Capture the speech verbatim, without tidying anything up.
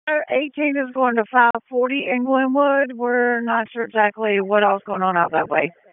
eighteen is going to five forty in Glenwood. We're not sure exactly what else going on out that way.